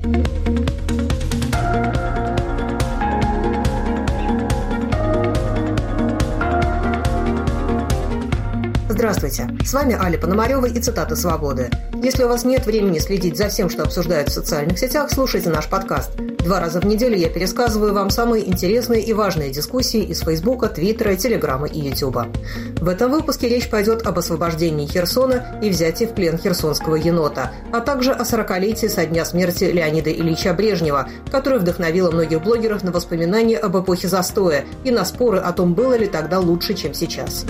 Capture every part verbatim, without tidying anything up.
Здравствуйте, с вами Аля Пономарева и цитаты «Свободы». Если у вас нет времени следить за всем, что обсуждают в социальных сетях, слушайте наш подкаст. Два раза в неделю я пересказываю вам самые интересные и важные дискуссии из Фейсбука, Твиттера, Телеграма и Ютуба. В этом выпуске речь пойдет об освобождении Херсона и взятии в плен херсонского енота, а также о сорокалетии со дня смерти Леонида Ильича Брежнева, которое вдохновило многих блогеров на воспоминания об эпохе застоя и на споры о том, было ли тогда лучше, чем сейчас.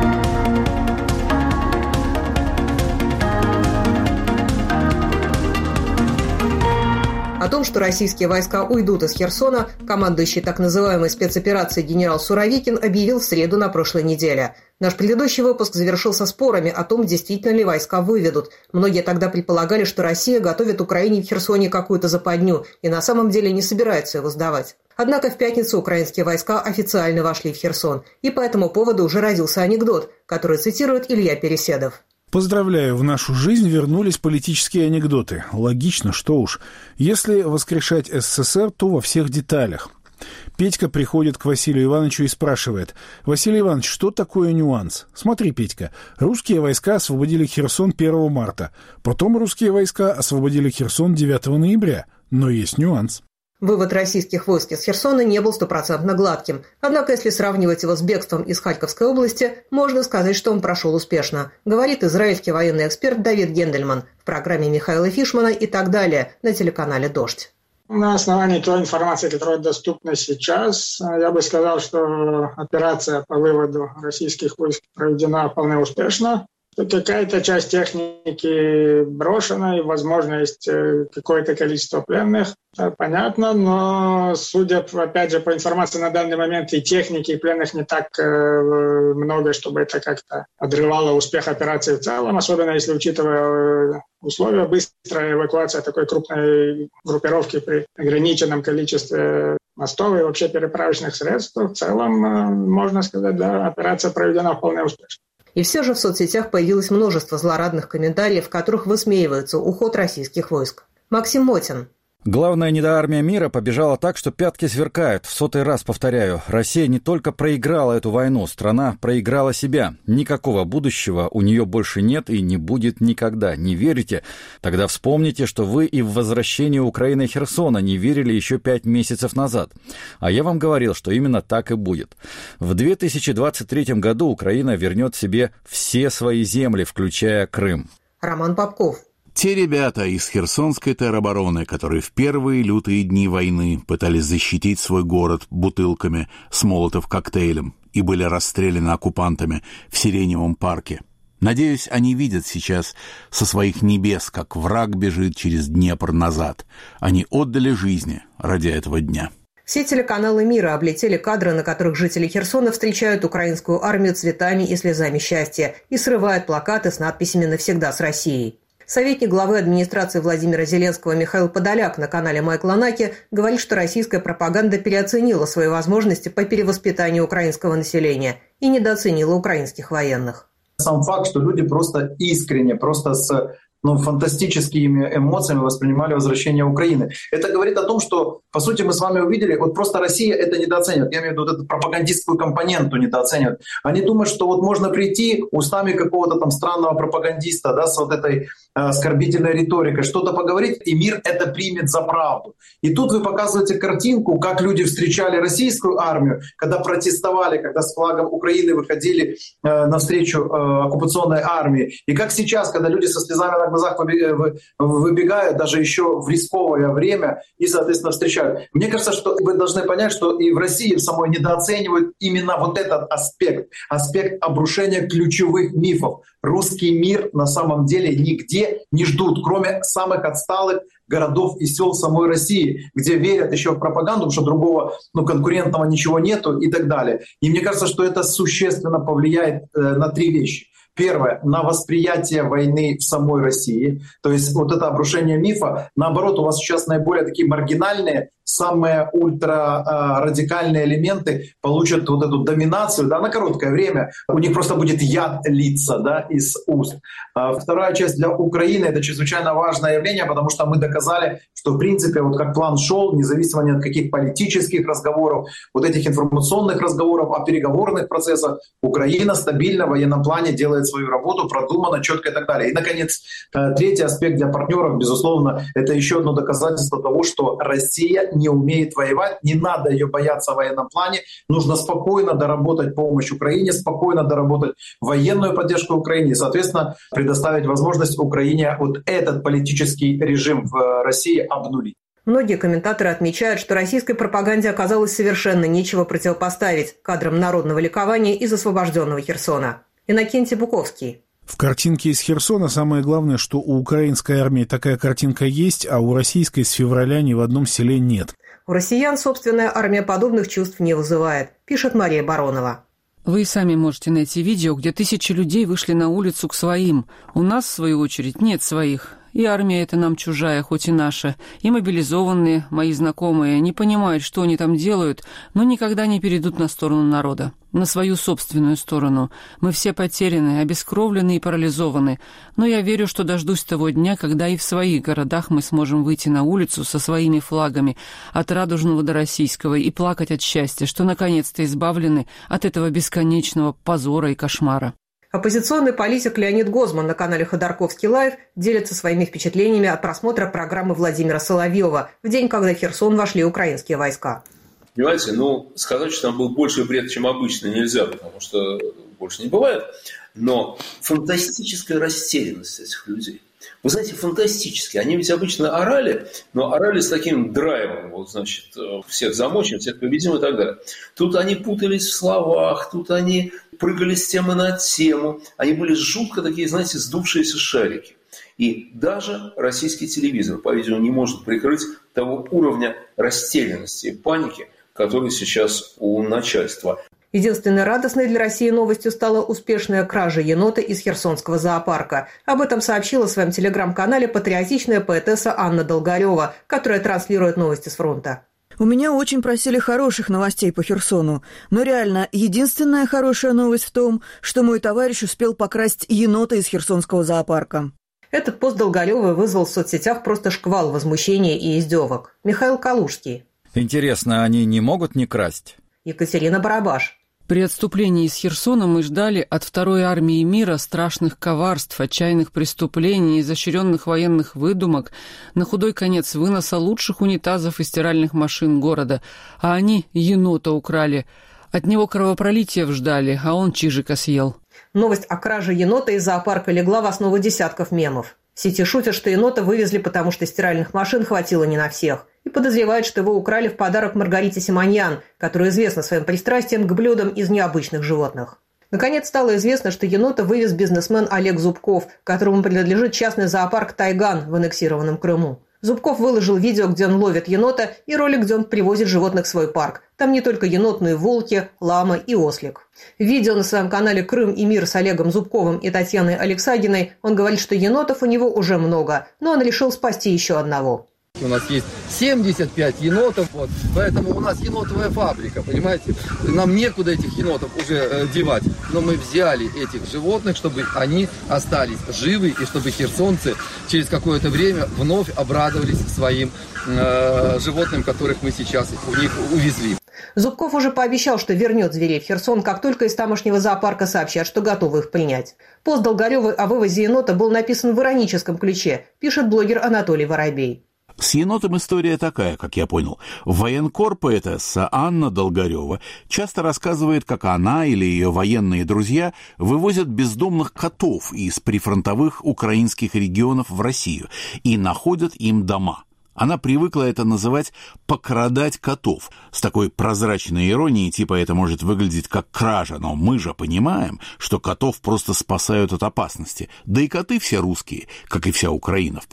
О том, что российские войска уйдут из Херсона, командующий так называемой спецоперацией генерал Суровикин объявил в среду на прошлой неделе. Наш предыдущий выпуск завершился спорами о том, действительно ли войска выведут. Многие тогда предполагали, что Россия готовит Украине в Херсоне какую-то западню и на самом деле не собирается его сдавать. Однако в пятницу украинские войска официально вошли в Херсон, и по этому поводу уже родился анекдот, который цитирует Илья Переседов. Поздравляю, в нашу жизнь вернулись политические анекдоты. Логично, что уж. Если воскрешать СССР, то во всех деталях. Петька приходит к Василию Ивановичу и спрашивает: «Василий Иванович, что такое нюанс?» «Смотри, Петька, русские войска освободили Херсон первого марта. Потом русские войска освободили Херсон девятого ноября. Но есть нюанс». Вывод российских войск из Херсона не был стопроцентно гладким. Однако, если сравнивать его с бегством из Харьковской области, можно сказать, что он прошел успешно, говорит израильский военный эксперт Давид Гендельман в программе Михаила Фишмана и так далее на телеканале «Дождь». На основании той информации, которая доступна сейчас, я бы сказал, что операция по выводу российских войск проведена вполне успешно. Какая-то часть техники брошена, и, возможно, есть какое-то количество пленных. Это понятно, но, судя, опять же, по информации на данный момент, и техники, и пленных не так э, много, чтобы это как-то подрывало успех операции в целом, особенно если, учитывая условия, быстрая эвакуация такой крупной группировки при ограниченном количестве мостов и вообще переправочных средств. В целом, э, можно сказать, да, операция проведена вполне успешно. И все же в соцсетях появилось множество злорадных комментариев, в которых высмеивается уход российских войск. Максим Мотин. Главная недоармия мира побежала так, что пятки сверкают. В сотый раз повторяю, Россия не только проиграла эту войну, страна проиграла себя. Никакого будущего у нее больше нет и не будет никогда. Не верите? Тогда вспомните, что вы и в возвращение Украины Херсона не верили еще пять месяцев назад. А я вам говорил, что именно так и будет. В две тысячи двадцать третьем году Украина вернет себе все свои земли, включая Крым. Роман Попков. Те ребята из Херсонской теробороны, которые в первые лютые дни войны пытались защитить свой город бутылками с молотов-коктейлем и были расстреляны оккупантами в Сиреневом парке. Надеюсь, они видят сейчас со своих небес, как враг бежит через Днепр назад. Они отдали жизни ради этого дня. Все телеканалы мира облетели кадры, на которых жители Херсона встречают украинскую армию цветами и слезами счастья и срывают плакаты с надписями «Навсегда с Россией». Советник главы администрации Владимира Зеленского Михаил Подоляк на канале Майкла Наки говорит, что российская пропаганда переоценила свои возможности по перевоспитанию украинского населения и недооценила украинских военных. Сам факт, что люди просто искренне, просто с ну, фантастическими эмоциями воспринимали возвращение Украины. Это говорит о том, что, по сути, мы с вами увидели, вот просто Россия это недооценивает. Я имею в виду вот эту пропагандистскую компоненту недооценивает. Они думают, что вот можно прийти устами какого-то там странного пропагандиста, да, с вот этой э, оскорбительной риторикой, что-то поговорить, и мир это примет за правду. И тут вы показываете картинку, как люди встречали российскую армию, когда протестовали, когда с флагом Украины выходили э, навстречу э, оккупационной армии. И как сейчас, когда люди со слезами на глазах выбегают, даже еще в рисковое время, и, соответственно, встречают. Мне кажется, что вы должны понять, что и в России в самой недооценивают именно вот этот аспект, аспект обрушения ключевых мифов. Русский мир на самом деле нигде не ждут, кроме самых отсталых городов и сел самой России, где верят еще в пропаганду, потому что другого ну, конкурентного ничего нету и так далее. И мне кажется, что это существенно повлияет э, на три вещи. Первое, на восприятие войны в самой России. То есть вот это обрушение мифа. Наоборот, у вас сейчас наиболее такие маргинальные, самые ультрарадикальные элементы получат вот эту доминацию, да, на короткое время. У них просто будет яд литься, да, из уст. А вторая часть для Украины — это чрезвычайно важное явление, потому что мы доказали, что в принципе вот как план шел, независимо ни от каких политических разговоров, вот этих информационных разговоров, о переговорных процессах, Украина стабильно в военном плане делает свою работу, продуманно, четко и так далее. И, наконец, третий аспект для партнеров, безусловно, это еще одно доказательство того, что Россия не умеет воевать, не надо ее бояться в военном плане, нужно спокойно доработать помощь Украине, спокойно доработать военную поддержку Украине и, соответственно, предоставить возможность Украине вот этот политический режим в России обнулить. Многие комментаторы отмечают, что российской пропаганде оказалось совершенно нечего противопоставить кадрам народного ликования из освобожденного Херсона. Иннокентий Буковский. В картинке из Херсона самое главное, что у украинской армии такая картинка есть, а у российской с февраля ни в одном селе нет. У россиян собственная армия подобных чувств не вызывает, пишет Мария Баронова. Вы сами можете найти видео, где тысячи людей вышли на улицу к своим. У нас, в свою очередь, нет своих. И армия эта нам чужая, хоть и наша. И мобилизованные, мои знакомые, не понимают, что они там делают, но никогда не перейдут на сторону народа, на свою собственную сторону. Мы все потеряны, обескровлены и парализованы. Но я верю, что дождусь того дня, когда и в своих городах мы сможем выйти на улицу со своими флагами, от радужного до российского, и плакать от счастья, что наконец-то избавлены от этого бесконечного позора и кошмара. Оппозиционный политик Леонид Гозман на канале Ходорковский Лайв делится своими впечатлениями от просмотра программы Владимира Соловьева в день, когда в Херсон вошли украинские войска. Понимаете, ну, сказать, что там был больше бред, чем обычно, нельзя, потому что больше не бывает. Но фантастическая растерянность этих людей. Вы знаете, фантастически. Они ведь обычно орали, но орали с таким драйвом. Вот, значит, всех замочим, всех победим и так далее. Тут они путались в словах, тут они прыгали с темы на тему. Они были жутко такие, знаете, сдувшиеся шарики. И даже российский телевизор, по-видимому, не может прикрыть того уровня растерянности и паники, который сейчас у начальства. Единственной радостной для России новостью стала успешная кража енота из Херсонского зоопарка. Об этом сообщила в своем телеграм-канале патриотичная поэтесса Анна Долгарева, которая транслирует новости с фронта. У меня очень просили хороших новостей по Херсону. Но реально, единственная хорошая новость в том, что мой товарищ успел покрасть енота из Херсонского зоопарка. Этот пост Долгаревой вызвал в соцсетях просто шквал возмущения и издевок. Михаил Калужский. Интересно, они не могут не красть? Екатерина Барабаш. При отступлении из Херсона мы ждали от Второй армии мира страшных коварств, отчаянных преступлений, изощренных военных выдумок, на худой конец выноса лучших унитазов и стиральных машин города. А они енота украли. От него кровопролития ждали, а он чижика съел. Новость о краже енота из зоопарка легла в основу десятков мемов. В сети шутят, что енота вывезли, потому что стиральных машин хватило не на всех. И подозревают, что его украли в подарок Маргарите Симоньян, которая известна своим пристрастием к блюдам из необычных животных. Наконец стало известно, что енота вывез бизнесмен Олег Зубков, которому принадлежит частный зоопарк «Тайган» в аннексированном Крыму. Зубков выложил видео, где он ловит енота, и ролик, где он привозит животных в свой парк. Там не только енот, но и волки, лама и ослик. В видео на своем канале «Крым и мир» с Олегом Зубковым и Татьяной Алексагиной он говорит, что енотов у него уже много, но он решил спасти еще одного. У нас есть семьдесят пять енотов, вот, поэтому у нас енотовая фабрика, понимаете? Нам некуда этих енотов уже э, девать, но мы взяли этих животных, чтобы они остались живы и чтобы херсонцы через какое-то время вновь обрадовались своим э, животным, которых мы сейчас у них увезли. Зубков уже пообещал, что вернет зверей в Херсон, как только из тамошнего зоопарка сообщат, что готовы их принять. Пост Долгаревой о вывозе енота был написан в ироническом ключе, пишет блогер Анатолий Воробей. С енотом история такая, как я понял. Военкор поэтесса Анна Долгарева часто рассказывает, как она или ее военные друзья вывозят бездомных котов из прифронтовых украинских регионов в Россию и находят им дома. Она привыкла это называть «покрадать котов». С такой прозрачной иронией, типа это может выглядеть как кража, но мы же понимаем, что котов просто спасают от опасности. Да и коты все русские, как и вся Украина, впрочем.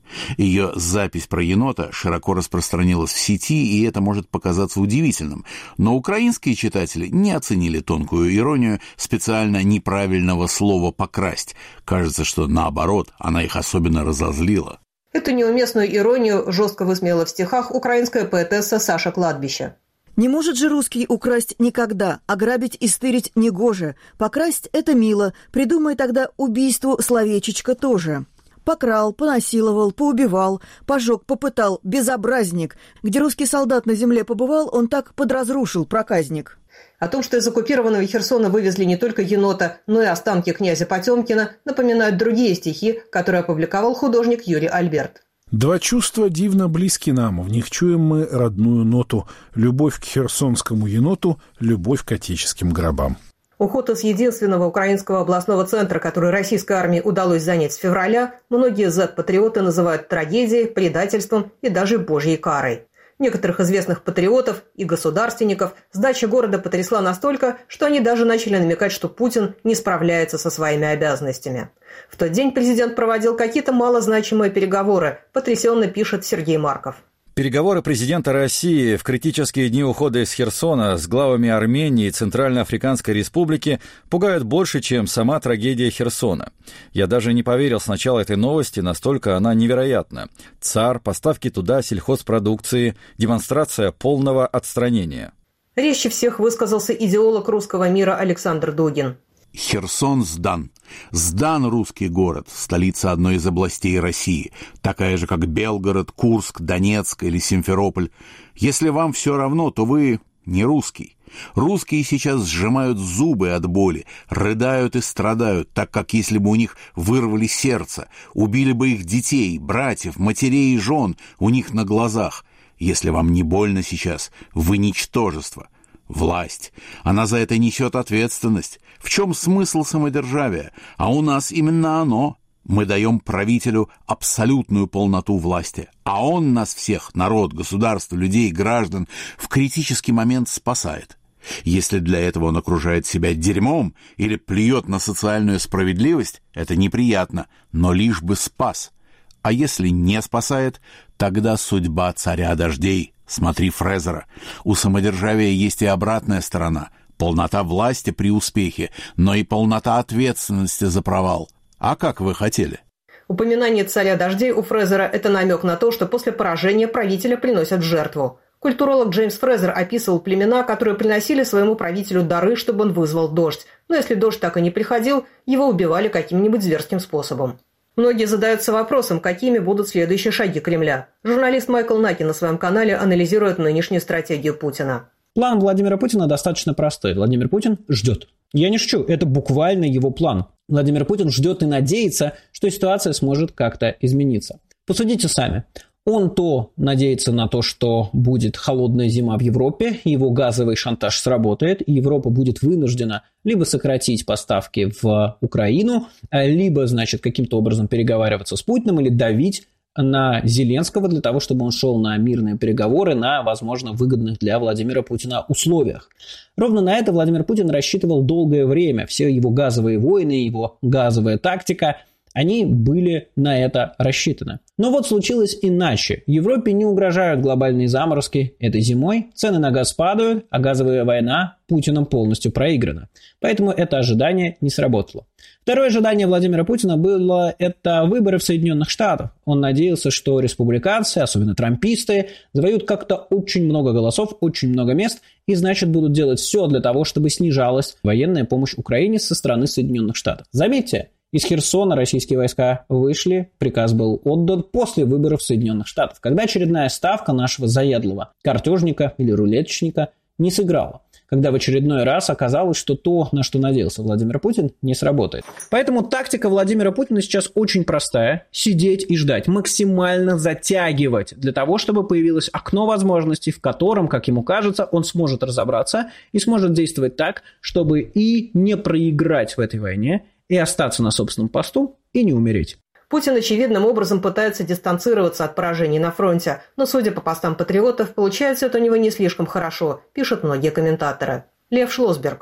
Ее запись про енота широко распространилась в сети, и это может показаться удивительным. Но украинские читатели не оценили тонкую иронию специально неправильного слова «покрасть». Кажется, что наоборот, она их особенно разозлила. Эту неуместную иронию жестко высмеяла в стихах украинская поэтесса Саша Кладбище. Не может же русский украсть никогда, ограбить и стырить негоже. Покрасть – это мило, придумай тогда убийству словечечко тоже. Покрал, понасиловал, поубивал, пожег, попытал, безобразник. Где русский солдат на земле побывал, он так подразрушил, проказник. О том, что из оккупированного Херсона вывезли не только енота, но и останки князя Потемкина, напоминают другие стихи, которые опубликовал художник Юрий Альберт. Два чувства дивно близки нам, в них чуем мы родную ноту. Любовь к херсонскому еноту, любовь к отеческим гробам. Уход из единственного украинского областного центра, который российской армии удалось занять с февраля, многие зет-патриоты называют трагедией, предательством и даже божьей карой. Некоторых известных патриотов и государственников сдача города потрясла настолько, что они даже начали намекать, что Путин не справляется со своими обязанностями. В тот день президент проводил какие-то малозначимые переговоры, потрясенно пишет Сергей Марков. Переговоры президента России в критические дни ухода из Херсона с главами Армении и Центральноафриканской Республики пугают больше, чем сама трагедия Херсона. Я даже не поверил сначала этой новости, настолько она невероятна. ЦАР, поставки туда сельхозпродукции, демонстрация полного отстранения. Резче всех высказался идеолог русского мира Александр Дугин. Херсон сдан. Сдан русский город, столица одной из областей России, такая же, как Белгород, Курск, Донецк или Симферополь. Если вам все равно, то вы не русский. Русские сейчас сжимают зубы от боли, рыдают и страдают, так как если бы у них вырвали сердце, убили бы их детей, братьев, матерей и жен у них на глазах. Если вам не больно сейчас, вы ничтожество. Власть. Она за это несет ответственность. В чем смысл самодержавия? А у нас именно оно. Мы даем правителю абсолютную полноту власти. А он нас всех, народ, государство, людей, граждан, в критический момент спасает. Если для этого он окружает себя дерьмом или плюет на социальную справедливость, это неприятно, но лишь бы спас. А если не спасает, тогда судьба царя дождей. Смотри Фрезера. У самодержавия есть и обратная сторона. Полнота власти при успехе, но и полнота ответственности за провал. А как вы хотели? Упоминание царя дождей у Фрезера – это намек на то, что после поражения правителя приносят в жертву. Культуролог Джеймс Фрезер описывал племена, которые приносили своему правителю дары, чтобы он вызвал дождь. Но если дождь так и не приходил, его убивали каким-нибудь зверским способом. Многие задаются вопросом, какими будут следующие шаги Кремля. Журналист Майкл Наки на своем канале анализирует нынешнюю стратегию Путина. План Владимира Путина достаточно простой. Владимир Путин ждет. Я не шучу, это буквально его план. Владимир Путин ждет и надеется, что ситуация сможет как-то измениться. Посудите сами. Он то надеется на то, что будет холодная зима в Европе, его газовый шантаж сработает, и Европа будет вынуждена либо сократить поставки в Украину, либо, значит, каким-то образом переговариваться с Путиным или давить на Зеленского для того, чтобы он шел на мирные переговоры на, возможно, выгодных для Владимира Путина условиях. Ровно на это Владимир Путин рассчитывал долгое время. Все его газовые войны, его газовая тактика – они были на это рассчитаны. Но вот случилось иначе. Европе не угрожают глобальные заморозки этой зимой, цены на газ падают, а газовая война Путиным полностью проиграна. Поэтому это ожидание не сработало. Второе ожидание Владимира Путина было это выборы в Соединенных Штатах. Он надеялся, что республиканцы, особенно трамписты, завоюют как-то очень много голосов, очень много мест, и значит будут делать все для того, чтобы снижалась военная помощь Украине со стороны Соединенных Штатов. Заметьте, из Херсона российские войска вышли, приказ был отдан после выборов Соединенных Штатов, когда очередная ставка нашего заядлого картежника или рулеточника не сыграла, когда в очередной раз оказалось, что то, на что надеялся Владимир Путин, не сработает. Поэтому тактика Владимира Путина сейчас очень простая – сидеть и ждать, максимально затягивать для того, чтобы появилось окно возможностей, в котором, как ему кажется, он сможет разобраться и сможет действовать так, чтобы и не проиграть в этой войне, и остаться на собственном посту, и не умереть. Путин очевидным образом пытается дистанцироваться от поражений на фронте, но, судя по постам патриотов, получается это у него не слишком хорошо, пишут многие комментаторы. Лев Шлосберг.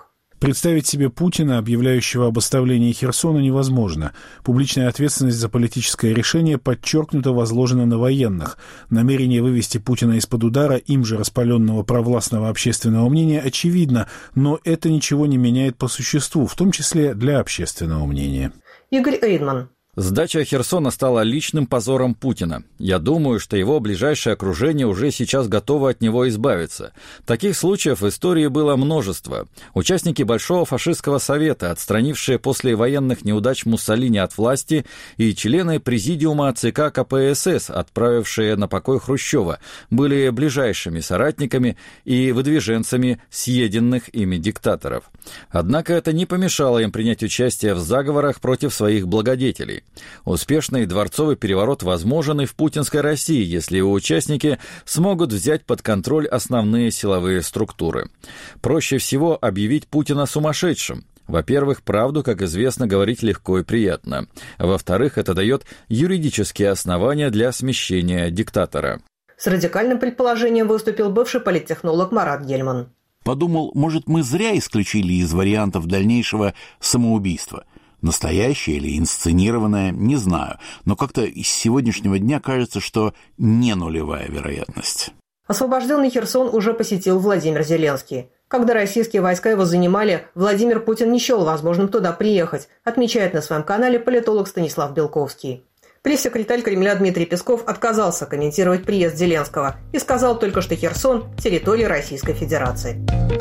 Представить себе Путина, объявляющего об оставлении Херсона, невозможно. Публичная ответственность за политическое решение подчеркнуто возложена на военных. Намерение вывести Путина из-под удара им же распаленного провластного общественного мнения очевидно, но это ничего не меняет по существу, в том числе для общественного мнения. Игорь Эйдман. Сдача Херсона стала личным позором Путина. Я думаю, что его ближайшее окружение уже сейчас готово от него избавиться. Таких случаев в истории было множество. Участники Большого фашистского совета, отстранившие после военных неудач Муссолини от власти, и члены президиума ЦК КПСС, отправившие на покой Хрущева, были ближайшими соратниками и выдвиженцами съеденных ими диктаторов. Однако это не помешало им принять участие в заговорах против своих благодетелей. Успешный дворцовый переворот возможен и в путинской России, если его участники смогут взять под контроль основные силовые структуры. Проще всего объявить Путина сумасшедшим. Во-первых, правду, как известно, говорить легко и приятно. Во-вторых, это дает юридические основания для смещения диктатора. С радикальным предположением выступил бывший политтехнолог Марат Гельман. Подумал, может, мы зря исключили из вариантов дальнейшего самоубийства. Настоящее или инсценированное, не знаю, но как-то из сегодняшнего дня кажется, что не нулевая вероятность. Освобожденный Херсон уже посетил Владимир Зеленский. Когда российские войска его занимали, Владимир Путин не счел возможным туда приехать, отмечает на своем канале политолог Станислав Белковский. Пресс-секретарь Кремля Дмитрий Песков отказался комментировать приезд Зеленского и сказал только, что Херсон – территория Российской Федерации.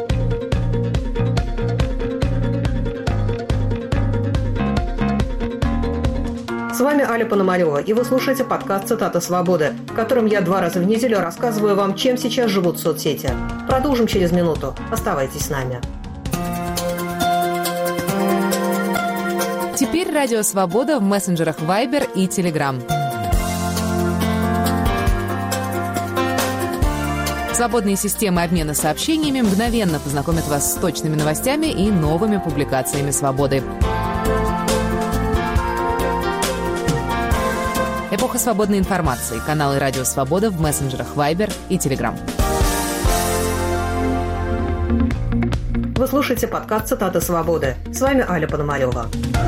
С вами Аля Пономарева, и вы слушаете подкаст «Цитата свободы», в котором я два раза в неделю рассказываю вам, чем сейчас живут соцсети. Продолжим через минуту. Оставайтесь с нами. Теперь Радио Свобода в мессенджерах Viber и Telegram. Свободные системы обмена сообщениями мгновенно познакомят вас с точными новостями и новыми публикациями «Свободы». Эпоха свободной информации. Каналы Радио Свобода в мессенджерах Viber и Telegram. Вы слушаете подкаст «Цитаты свободы». С вами Аля Пономарева.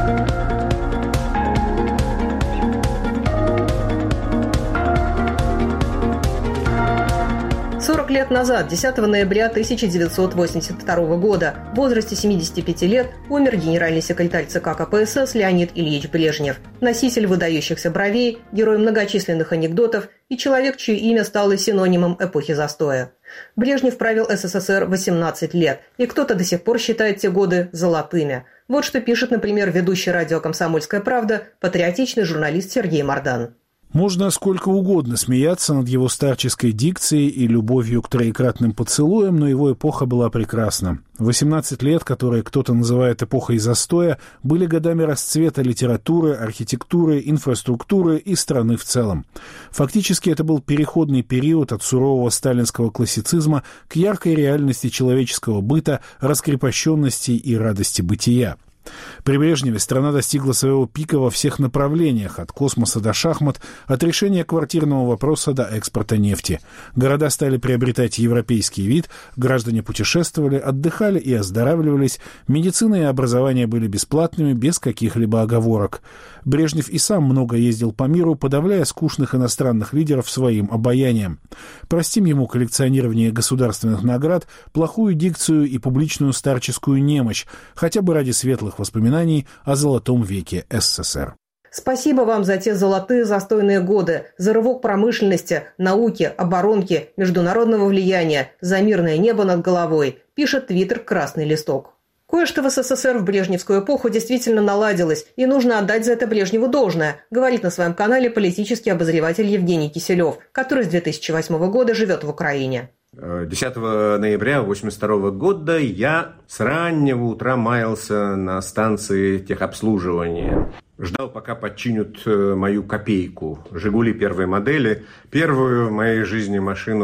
сорок лет назад, десятого ноября тысяча девятьсот восемьдесят второго года, в возрасте семидесяти пяти лет умер генеральный секретарь ЦК КПСС Леонид Ильич Брежнев, носитель выдающихся бровей, герой многочисленных анекдотов и человек, чье имя стало синонимом эпохи застоя. Брежнев правил СССР восемнадцать лет, и кто-то до сих пор считает те годы золотыми. Вот что пишет, например, ведущий радио «Комсомольская правда», патриотичный журналист Сергей Мардан. Можно сколько угодно смеяться над его старческой дикцией и любовью к троекратным поцелуям, но его эпоха была прекрасна. восемнадцать лет, которые кто-то называет эпохой застоя, были годами расцвета литературы, архитектуры, инфраструктуры и страны в целом. Фактически это был переходный период от сурового сталинского классицизма к яркой реальности человеческого быта, раскрепощенности и радости бытия. При Брежневе страна достигла своего пика во всех направлениях, от космоса до шахмат, от решения квартирного вопроса до экспорта нефти. Города стали приобретать европейский вид, граждане путешествовали, отдыхали и оздоравливались, медицина и образование были бесплатными, без каких-либо оговорок. Брежнев и сам много ездил по миру, подавляя скучных иностранных лидеров своим обаянием. Простим ему коллекционирование государственных наград, плохую дикцию и публичную старческую немощь, хотя бы ради светлых воспоминаний о золотом веке СССР. Спасибо вам за те золотые застойные годы, за рывок промышленности, науки, оборонки, международного влияния, за мирное небо над головой, пишет твиттер «Красный листок». Кое-что в СССР в брежневскую эпоху действительно наладилось, и нужно отдать за это Брежневу должное, говорит на своем канале политический обозреватель Евгений Киселев, который с две тысячи восьмого года живет в Украине. десятого ноября восемьдесят второго года я с раннего утра маялся на станции техобслуживания. Ждал, пока подчинят мою копейку. «Жигули» первой модели. Первую в моей жизни машину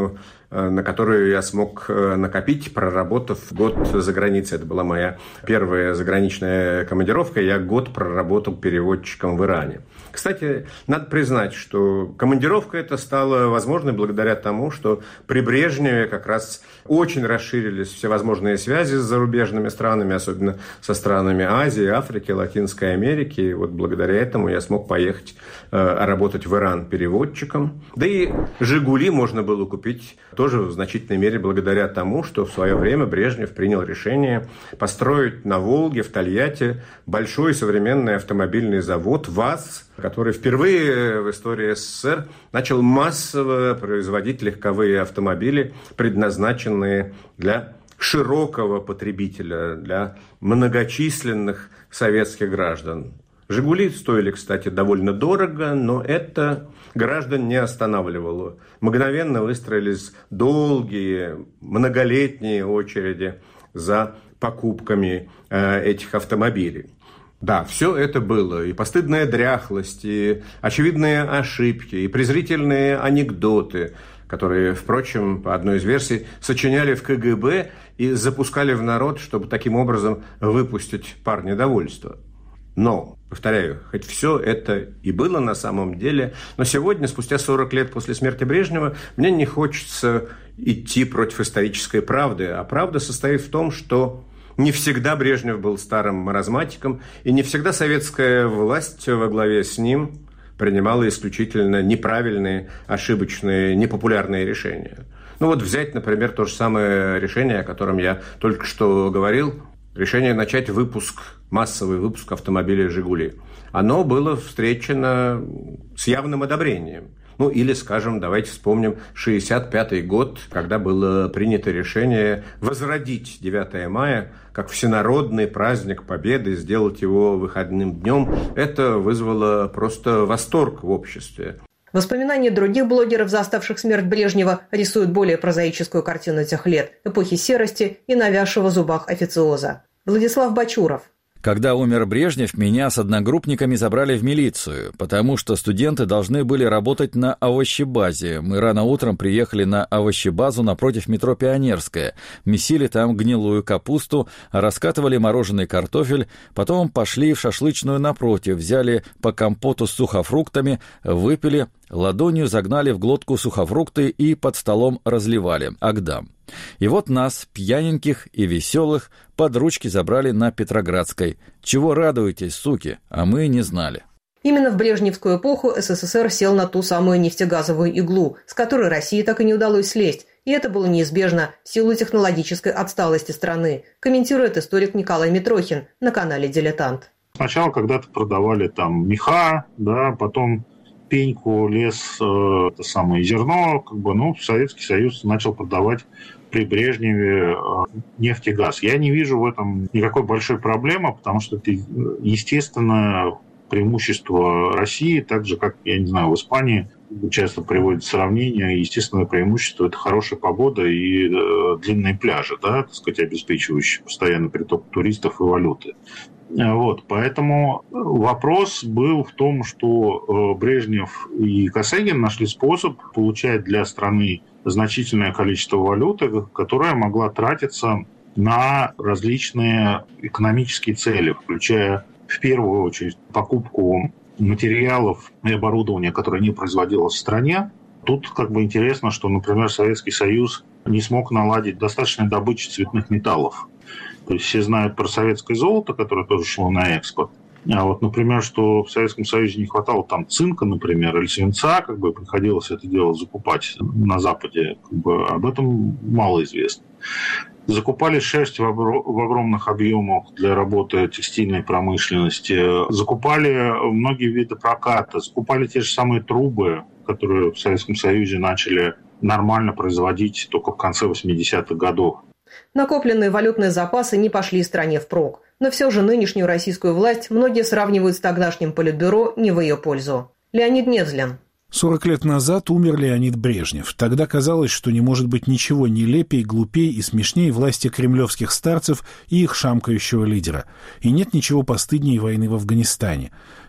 на которую я смог накопить, проработав год за границей. Это была моя первая заграничная командировка. Я год проработал переводчиком в Иране. Кстати, надо признать, что командировка эта стала возможной благодаря тому, что при Брежневе как раз очень расширились всевозможные связи с зарубежными странами, особенно со странами Азии, Африки, Латинской Америки. И вот благодаря этому я смог поехать э, работать в Иран переводчиком. Да и «Жигули» можно было купить тоже в значительной мере благодаря тому, что в свое время Брежнев принял решение построить на Волге, в Тольятти, большой современный автомобильный завод ВАЗ, который впервые в истории СССР начал массово производить легковые автомобили, предназначенные для широкого потребителя, для многочисленных советских граждан. «Жигули» стоили, кстати, довольно дорого, но это граждан не останавливало. Мгновенно выстроились долгие, многолетние очереди за покупками э, этих автомобилей. Да, все это было. И постыдная дряхлость, и очевидные ошибки, и презрительные анекдоты, которые, впрочем, по одной из версий, сочиняли в ка гэ бэ и запускали в народ, чтобы таким образом выпустить пар недовольства. Но, повторяю, хоть все это и было на самом деле, но сегодня, спустя сорок лет после смерти Брежнева, мне не хочется идти против исторической правды. А правда состоит в том, что не всегда Брежнев был старым маразматиком, и не всегда советская власть во главе с ним принимала исключительно неправильные, ошибочные, непопулярные решения. Ну вот взять, например, то же самое решение, о котором я только что говорил, решение начать выпуск, массовый выпуск автомобилей «Жигули». Оно было встречено с явным одобрением. Ну или, скажем, давайте вспомним шестьдесят пятый год, когда было принято решение возродить девятое мая как всенародный праздник Победы, сделать его выходным днем. Это вызвало просто восторг в обществе. Воспоминания других блогеров, заставших смерть Брежнева, рисуют более прозаическую картину тех лет, эпохи серости и навязшего в зубах официоза. Владислав Бачуров. Когда умер Брежнев, меня с одногруппниками забрали в милицию, потому что студенты должны были работать на овощебазе. Мы рано утром приехали на овощебазу напротив метро Пионерская, месили там гнилую капусту, раскатывали мороженый картофель, потом пошли в шашлычную напротив, взяли по компоту с сухофруктами, выпили, ладонью загнали в глотку сухофрукты и под столом разливали. Агдам. И вот нас, пьяненьких и веселых, под ручки забрали на Петроградской. Чего радуетесь, суки, а мы не знали. Именно в брежневскую эпоху СССР сел на ту самую нефтегазовую иглу, с которой России так и не удалось слезть. И это было неизбежно в силу технологической отсталости страны, комментирует историк Николай Митрохин на канале «Дилетант». Сначала когда-то продавали там меха, да, потом пеньку, лес, э, это самое зерно, как бы, ну, Советский Союз начал продавать при Брежневе нефть и газ. Я не вижу в этом никакой большой проблемы, потому что это, естественно, преимущество России, так же, как, я не знаю, в Испании часто приводят сравнение, естественное преимущество – это хорошая погода и э, длинные пляжи, да, так сказать, обеспечивающие постоянный приток туристов и валюты. Вот, поэтому вопрос был в том, что Брежнев и Косыгин нашли способ получать для страны значительное количество валюты, которая могла тратиться на различные экономические цели, включая в первую очередь покупку материалов и оборудования, которое не производилось в стране. Тут как бы интересно, что, например, Советский Союз не смог наладить достаточной добычи цветных металлов. То есть все знают про советское золото, которое тоже шло на экспорт. А вот, например, что в Советском Союзе не хватало там цинка, например, или свинца, как бы приходилось это дело закупать на Западе, как бы об этом мало известно. Закупали шерсть в, обро- в огромных объемах для работы текстильной промышленности, закупали многие виды проката, закупали те же самые трубы, которые в Советском Союзе начали нормально производить только в конце восьмидесятых годов. Накопленные валютные запасы не пошли стране впрок, но все же нынешнюю российскую власть многие сравнивают с тогдашним политбюро не в ее пользу. Леонид Невзлин. сорок лет назад умер Леонид Брежнев. Тогда казалось, что не может быть ничего нелепей, глупей и смешней власти кремлевских старцев и их шамкающего лидера. И нет ничего постыднее войны в Афганистане.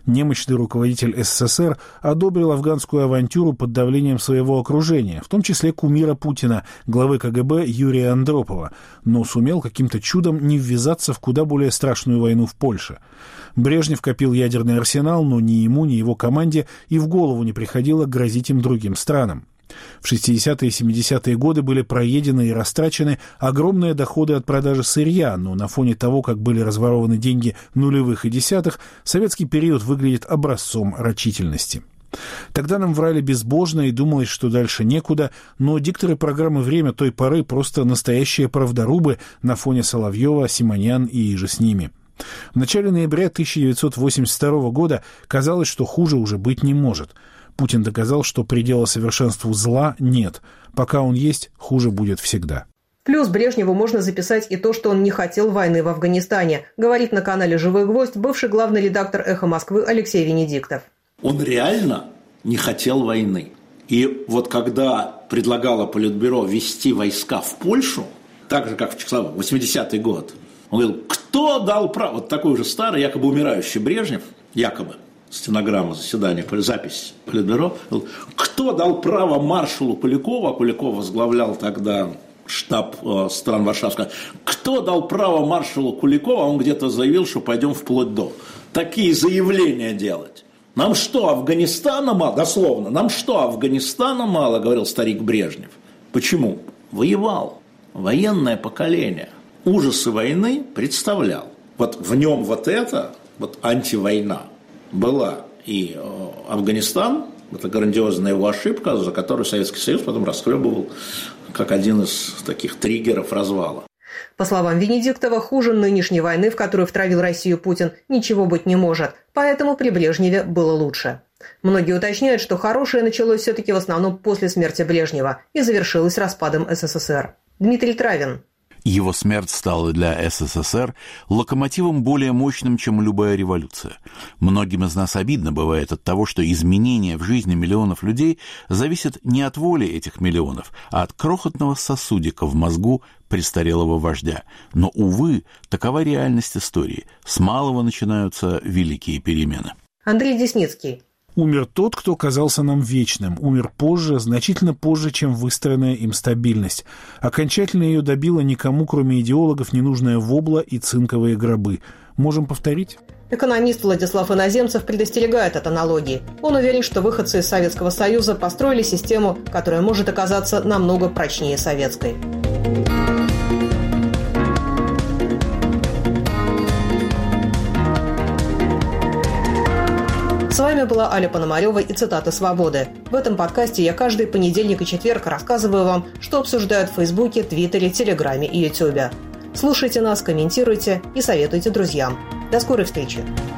Немощный руководитель СССР одобрил афганскую авантюру под давлением своего окружения, в том числе кумира Путина, главы КГБ Юрия Андропова, но сумел каким-то чудом не ввязаться в куда более страшную войну в Польше. Брежнев копил ядерный арсенал, но ни ему, ни его команде и в голову не приходило грозить им другим странам. В шестидесятые и семидесятые годы были проедены и растрачены огромные доходы от продажи сырья, но на фоне того, как были разворованы деньги нулевых и десятых, советский период выглядит образцом рачительности. Тогда нам врали безбожно и думалось, что дальше некуда, но дикторы программы «Время» той поры просто настоящие правдорубы на фоне Соловьева, Симонян и иже с ними. В начале ноября тысяча девятьсот восемьдесят второго года казалось, что хуже уже быть не может. Путин доказал, что предела совершенству зла нет. Пока он есть, хуже будет всегда. Плюс Брежневу можно записать и то, что он не хотел войны в Афганистане, говорит на канале «Живой гвоздь» бывший главный редактор «Эхо Москвы» Алексей Венедиктов. Он реально не хотел войны. И вот когда предлагало Политбюро ввести войска в Польшу, так же, как в Чехословакии, восьмидесятый год, он говорил, кто дал право, вот такой уже старый, якобы умирающий Брежнев, якобы, стенограмма заседания, запись Политбюро, кто дал право маршалу Полякову, а Поляков возглавлял тогда штаб э, стран Варшавского, кто дал право маршалу Куликову, а он где-то заявил, что пойдем вплоть до. Такие заявления делать. Нам что, Афганистана мало? Дословно, нам что, Афганистана мало, говорил старик Брежнев. Почему? Воевал. Военное поколение. Ужасы войны представлял. Вот в нем вот это, вот антивойна, была. И э, Афганистан, это грандиозная его ошибка, за которую Советский Союз потом расхлебывал как один из таких триггеров развала. По словам Венедиктова, хуже нынешней войны, в которую втравил Россию Путин, ничего быть не может. Поэтому при Брежневе было лучше. Многие уточняют, что хорошее началось все-таки в основном после смерти Брежнева и завершилось распадом СССР. Дмитрий Травин. Его смерть стала для СССР локомотивом более мощным, чем любая революция. Многим из нас обидно бывает от того, что изменения в жизни миллионов людей зависят не от воли этих миллионов, а от крохотного сосудика в мозгу престарелого вождя. Но, увы, такова реальность истории. С малого начинаются великие перемены. Андрей Десницкий. Умер тот, кто казался нам вечным. Умер позже, значительно позже, чем выстроенная им стабильность. Окончательно ее добило никому, кроме идеологов, ненужная вобла и цинковые гробы. Можем повторить? Экономист Владислав Иноземцев предостерегает от аналогии. Он уверен, что выходцы из Советского Союза построили систему, которая может оказаться намного прочнее советской. С вами была Аля Пономарева и цитаты «Свободы». В этом подкасте я каждый понедельник и четверг рассказываю вам, что обсуждают в Фейсбуке, Твиттере, Телеграме и Ютубе. Слушайте нас, комментируйте и советуйте друзьям. До скорой встречи!